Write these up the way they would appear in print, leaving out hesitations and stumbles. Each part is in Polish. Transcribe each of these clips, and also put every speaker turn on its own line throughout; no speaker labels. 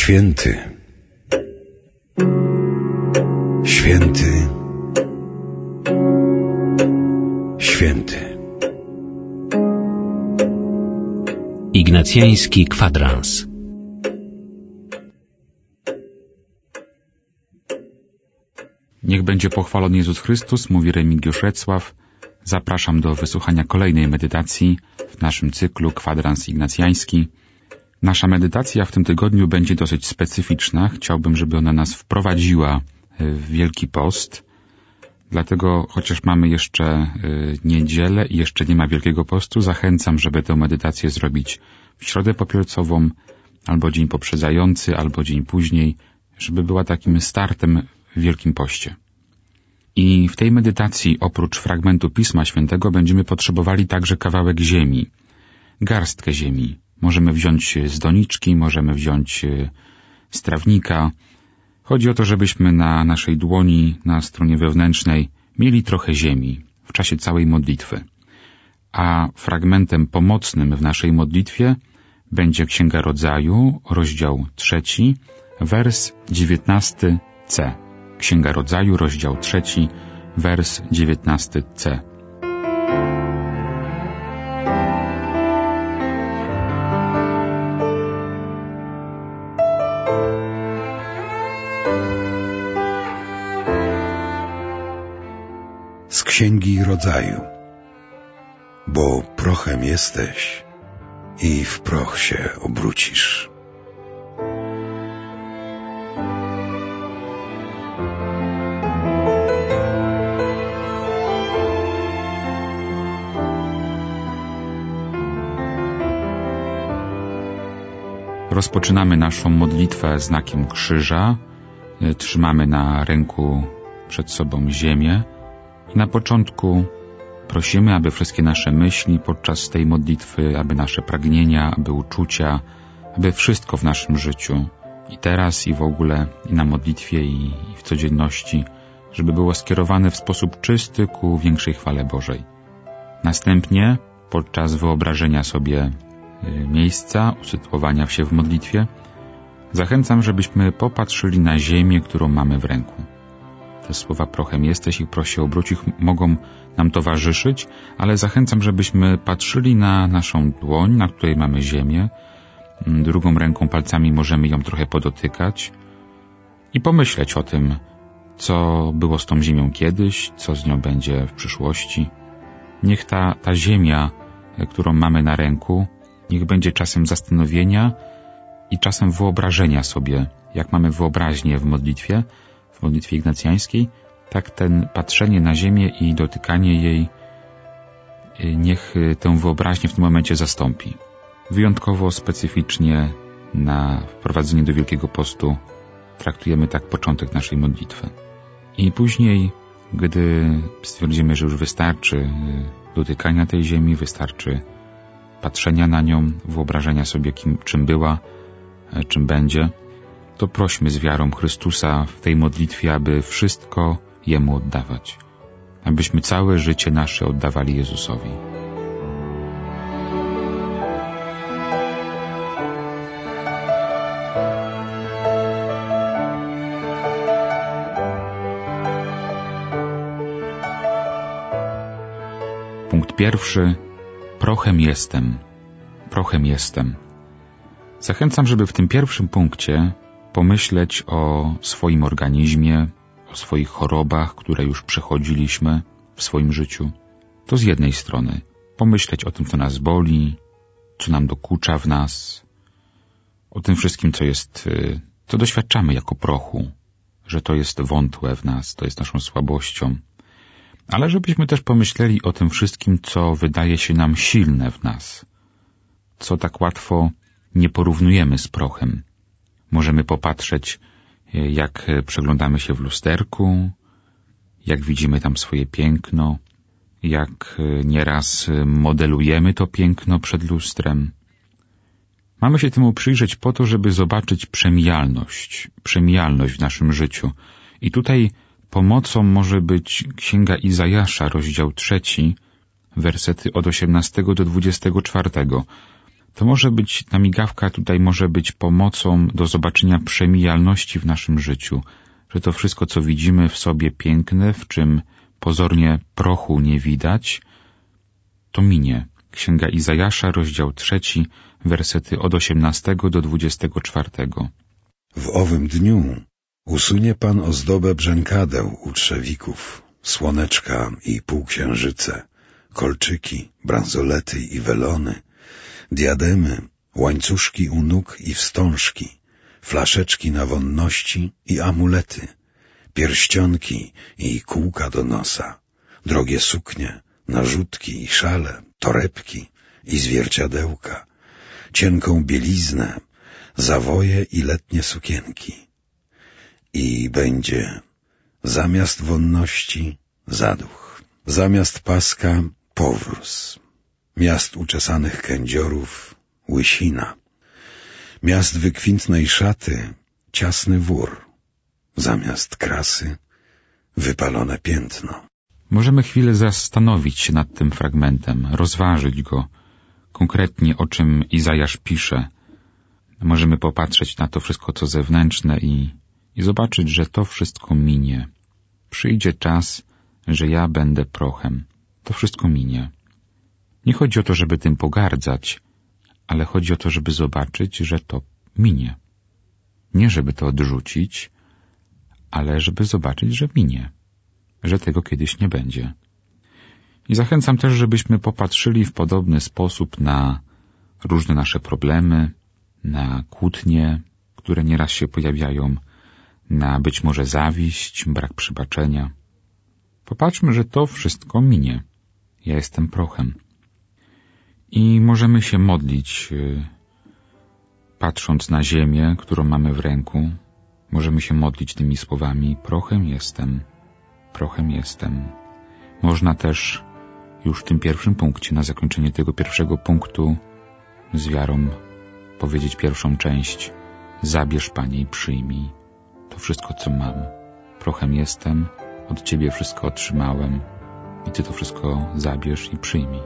Święty, święty, święty.
Ignacjański kwadrans.
Niech będzie pochwalony Jezus Chrystus, mówi Remigiusz Recław. Zapraszam do wysłuchania kolejnej medytacji w naszym cyklu Kwadrans Ignacjański. Nasza medytacja w tym tygodniu będzie dosyć specyficzna. Chciałbym, żeby ona nas wprowadziła w Wielki Post. Dlatego, chociaż mamy jeszcze niedzielę i jeszcze nie ma Wielkiego Postu, zachęcam, żeby tę medytację zrobić w Środę Popielcową, albo dzień poprzedzający, albo dzień później, żeby była takim startem w Wielkim Poście. I w tej medytacji oprócz fragmentu Pisma Świętego będziemy potrzebowali także kawałek ziemi, garstkę ziemi. Możemy wziąć z doniczki, możemy wziąć z trawnika. Chodzi o to, żebyśmy na naszej dłoni, na stronie wewnętrznej mieli trochę ziemi w czasie całej modlitwy. A fragmentem pomocnym w naszej modlitwie będzie Księga Rodzaju, rozdział 3, wers 19c. Księga Rodzaju, rozdział 3, wers 19c.
Z Księgi Rodzaju. Bo prochem jesteś i w proch się obrócisz.
Rozpoczynamy naszą modlitwę znakiem krzyża. Trzymamy na ręku przed sobą ziemię. I na początku prosimy, aby wszystkie nasze myśli podczas tej modlitwy, aby nasze pragnienia, aby uczucia, aby wszystko w naszym życiu, i teraz, i w ogóle, i na modlitwie, i w codzienności, żeby było skierowane w sposób czysty ku większej chwale Bożej. Następnie, podczas wyobrażenia sobie miejsca, usytuowania się w modlitwie, zachęcam, żebyśmy popatrzyli na ziemię, którą mamy w ręku. Te słowa prochem jesteś i proś się obrócić mogą nam towarzyszyć, ale zachęcam, żebyśmy patrzyli na naszą dłoń, na której mamy ziemię. Drugą ręką, palcami możemy ją trochę podotykać i pomyśleć o tym, co było z tą ziemią kiedyś, co z nią będzie w przyszłości. Niech ta ziemia, którą mamy na ręku, niech będzie czasem zastanowienia i czasem wyobrażenia sobie, jak mamy wyobraźnię w modlitwie ignacjańskiej, tak ten patrzenie na ziemię i dotykanie jej, niech tę wyobraźnię w tym momencie zastąpi. Wyjątkowo specyficznie na wprowadzenie do Wielkiego Postu traktujemy tak początek naszej modlitwy. I później, gdy stwierdzimy, że już wystarczy dotykania tej ziemi, wystarczy patrzenia na nią, wyobrażenia sobie, czym była, czym będzie, to prośmy z wiarą Chrystusa w tej modlitwie, aby wszystko Jemu oddawać. Abyśmy całe życie nasze oddawali Jezusowi. Punkt pierwszy. Prochem jestem. Prochem jestem. Zachęcam, żeby w tym pierwszym punkcie pomyśleć o swoim organizmie, o swoich chorobach, które już przechodziliśmy w swoim życiu. To z jednej strony pomyśleć o tym, co nas boli, co nam dokucza w nas, o tym wszystkim, co doświadczamy jako prochu, że to jest wątłe w nas, to jest naszą słabością. Ale żebyśmy też pomyśleli o tym wszystkim, co wydaje się nam silne w nas, co tak łatwo nie porównujemy z prochem. Możemy popatrzeć, jak przeglądamy się w lusterku, jak widzimy tam swoje piękno, jak nieraz modelujemy to piękno przed lustrem. Mamy się temu przyjrzeć po to, żeby zobaczyć przemijalność w naszym życiu. I tutaj pomocą może być Księga Izajasza, rozdział 3, wersety od 18 do 24. To może być, ta migawka tutaj może być pomocą do zobaczenia przemijalności w naszym życiu, że to wszystko, co widzimy w sobie piękne, w czym pozornie prochu nie widać, to minie. Księga Izajasza, rozdział 3, wersety od 18 do 24.
W owym dniu usunie Pan ozdobę brzękadeł u trzewików, słoneczka i półksiężyce, kolczyki, bransolety i welony, diademy, łańcuszki u nóg i wstążki, flaszeczki na wonności i amulety, pierścionki i kółka do nosa, drogie suknie, narzutki i szale, torebki i zwierciadełka, cienką bieliznę, zawoje i letnie sukienki. I będzie zamiast wonności zaduch, zamiast paska powróz, miast uczesanych kędziorów łysina, miast wykwintnej szaty ciasny wór, zamiast krasy wypalone piętno.
Możemy chwilę zastanowić się nad tym fragmentem, rozważyć go, konkretnie o czym Izajasz pisze. Możemy popatrzeć na to wszystko, co zewnętrzne i zobaczyć, że to wszystko minie. Przyjdzie czas, że ja będę prochem. To wszystko minie. Nie chodzi o to, żeby tym pogardzać, ale chodzi o to, żeby zobaczyć, że to minie. Nie żeby to odrzucić, ale żeby zobaczyć, że minie, że tego kiedyś nie będzie. I zachęcam też, żebyśmy popatrzyli w podobny sposób na różne nasze problemy, na kłótnie, które nieraz się pojawiają, na być może zawiść, brak przebaczenia. Popatrzmy, że to wszystko minie. Ja jestem prochem. I możemy się modlić, patrząc na ziemię, którą mamy w ręku. Możemy się modlić tymi słowami: prochem jestem, prochem jestem. Można też już w tym pierwszym punkcie, na zakończenie tego pierwszego punktu, z wiarą powiedzieć pierwszą część: zabierz, Panie, i przyjmij to wszystko, co mam. Prochem jestem, od Ciebie wszystko otrzymałem i Ty to wszystko zabierz i przyjmij.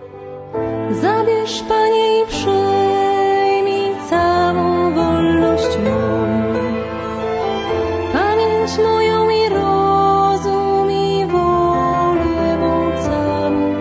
Zabierz, Panie, i przyjmij całą wolność moją, pamięć moją i rozum i wolę mą całą.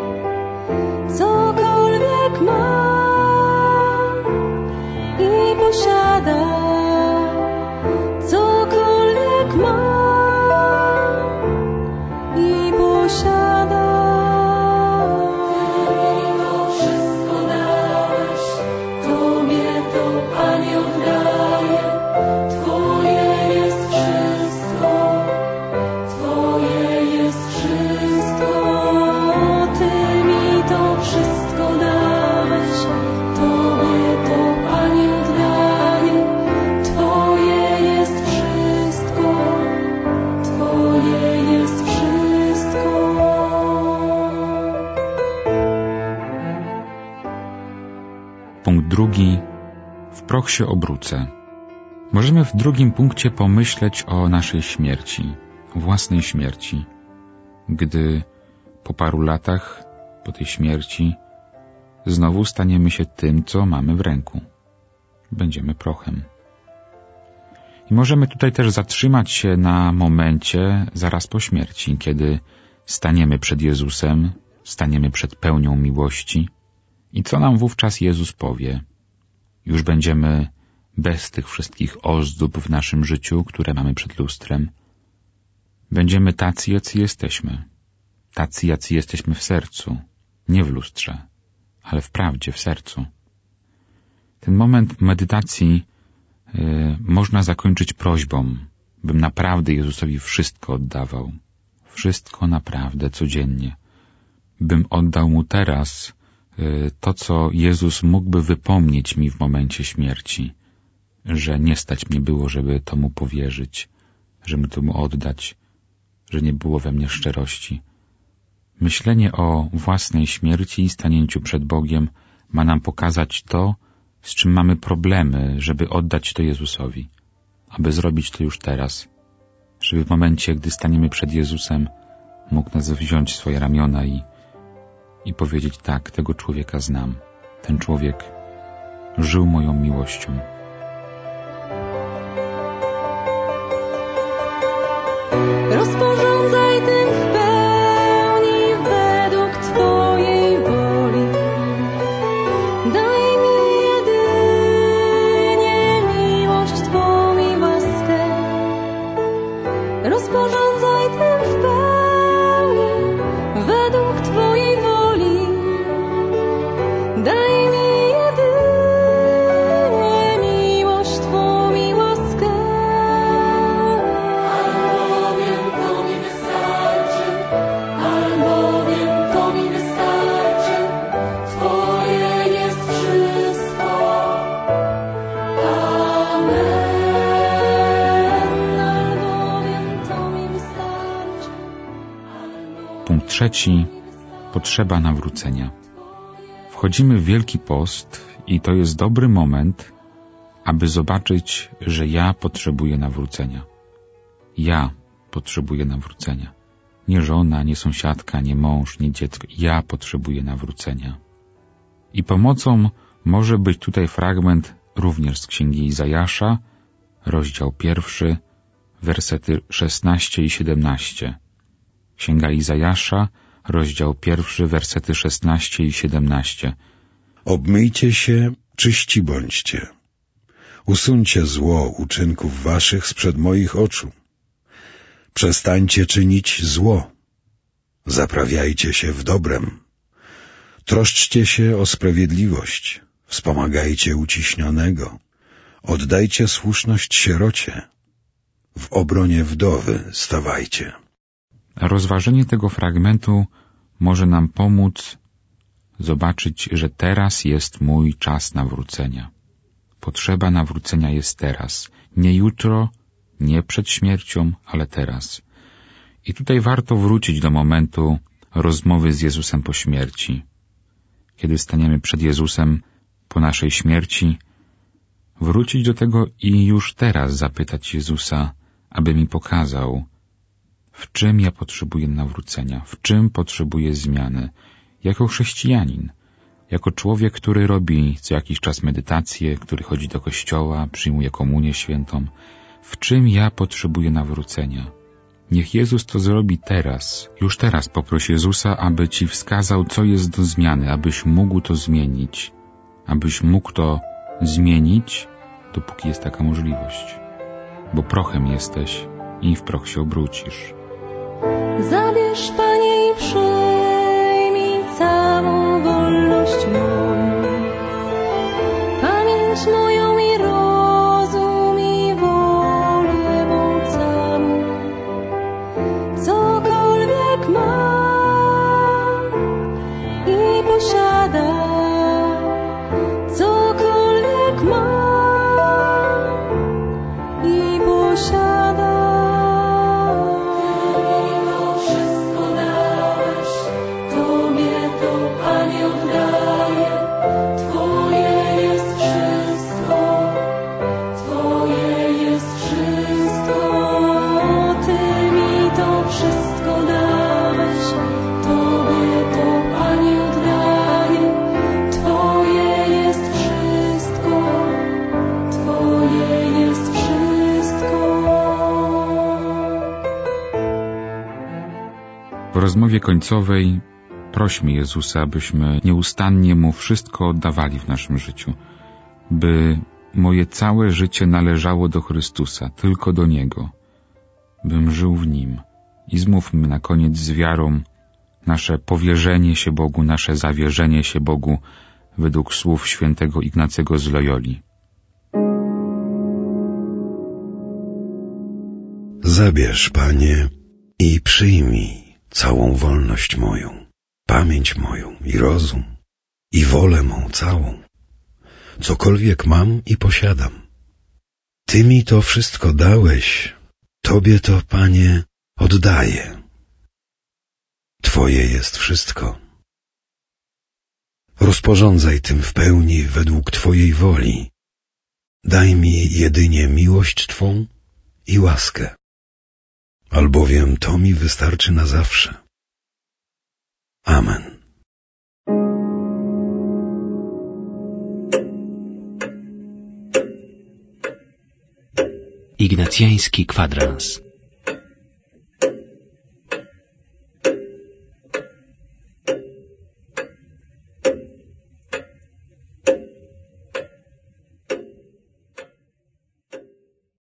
Cokolwiek mam i posiadam, cokolwiek mam i posiadam.
Punkt drugi. W proch się obrócę. Możemy w drugim punkcie pomyśleć o naszej śmierci, własnej śmierci. Gdy po paru latach, po tej śmierci, znowu staniemy się tym, co mamy w ręku. Będziemy prochem. I możemy tutaj też zatrzymać się na momencie zaraz po śmierci, kiedy staniemy przed Jezusem, staniemy przed pełnią miłości. I co nam wówczas Jezus powie? Już będziemy bez tych wszystkich ozdób w naszym życiu, które mamy przed lustrem. Będziemy tacy, jacy jesteśmy. Tacy, jacy jesteśmy w sercu. Nie w lustrze, ale w prawdzie, w sercu. Ten moment medytacji można zakończyć prośbą, bym naprawdę Jezusowi wszystko oddawał. Wszystko naprawdę, codziennie. Bym oddał Mu teraz to, co Jezus mógłby wypomnieć mi w momencie śmierci, że nie stać mnie było, żeby to Mu powierzyć, żeby to Mu oddać, że nie było we mnie szczerości. Myślenie o własnej śmierci i stanięciu przed Bogiem ma nam pokazać to, z czym mamy problemy, żeby oddać to Jezusowi, aby zrobić to już teraz, żeby w momencie, gdy staniemy przed Jezusem, mógł nas wziąć w swoje ramiona i powiedzieć: tak, tego człowieka znam. Ten człowiek żył moją miłością.
Rozporządzaj tym w pełni według Twojej woli. Daj mi jedynie miłość Twą i łaskę. Rozporządzaj tym w pełni według Twojej woli. Daj mi jedynie miłość Twą i łaskę. Albowiem to mi wystarczy, Twoje jest wszystko. Amen. Albowiem to mi wystarczy.
Punkt 3. Potrzeba nawrócenia. Wchodzimy w Wielki Post i to jest dobry moment, aby zobaczyć, że ja potrzebuję nawrócenia. Ja potrzebuję nawrócenia. Nie żona, nie sąsiadka, nie mąż, nie dziecko. Ja potrzebuję nawrócenia. I pomocą może być tutaj fragment również z Księgi Izajasza, rozdział 1, wersety 16 i 17. Księga Izajasza, rozdział 1, wersety 16 i 17.
Obmyjcie się, czyści bądźcie. Usuńcie zło uczynków waszych sprzed moich oczu. Przestańcie czynić zło. Zaprawiajcie się w dobrem. Troszczcie się o sprawiedliwość. Wspomagajcie uciśnionego. Oddajcie słuszność sierocie. W obronie wdowy stawajcie.
Rozważenie tego fragmentu może nam pomóc zobaczyć, że teraz jest mój czas nawrócenia. Potrzeba nawrócenia jest teraz. Nie jutro, nie przed śmiercią, ale teraz. I tutaj warto wrócić do momentu rozmowy z Jezusem po śmierci. Kiedy staniemy przed Jezusem po naszej śmierci, wrócić do tego i już teraz zapytać Jezusa, aby mi pokazał, w czym ja potrzebuję nawrócenia, w czym potrzebuję zmiany, jako chrześcijanin, jako człowiek, który robi co jakiś czas medytację, który chodzi do kościoła, przyjmuje komunię świętą, w czym ja potrzebuję nawrócenia. Niech Jezus to zrobi teraz, już teraz poproś Jezusa, aby Ci wskazał, co jest do zmiany, abyś mógł to zmienić, dopóki jest taka możliwość, bo prochem jesteś i w proch się obrócisz.
Zabierz, Panie, i przyjmij całą wolność moją, pamięć moją i rozum i wolę mą całą. Cokolwiek mam i posiadam, cokolwiek mam i posiadam.
W rozmowie końcowej prośmy Jezusa, abyśmy nieustannie Mu wszystko oddawali w naszym życiu, by moje całe życie należało do Chrystusa, tylko do Niego, bym żył w Nim. I zmówmy na koniec z wiarą nasze powierzenie się Bogu, nasze zawierzenie się Bogu według słów świętego Ignacego z Loyoli.
Zabierz, Panie, i przyjmij całą wolność moją, pamięć moją i rozum, i wolę mą całą, cokolwiek mam i posiadam. Ty mi to wszystko dałeś, Tobie to, Panie, oddaję. Twoje jest wszystko. Rozporządzaj tym w pełni według Twojej woli. Daj mi jedynie miłość Twą i łaskę, albowiem to mi wystarczy na zawsze. Amen.
Ignacjański kwadrans.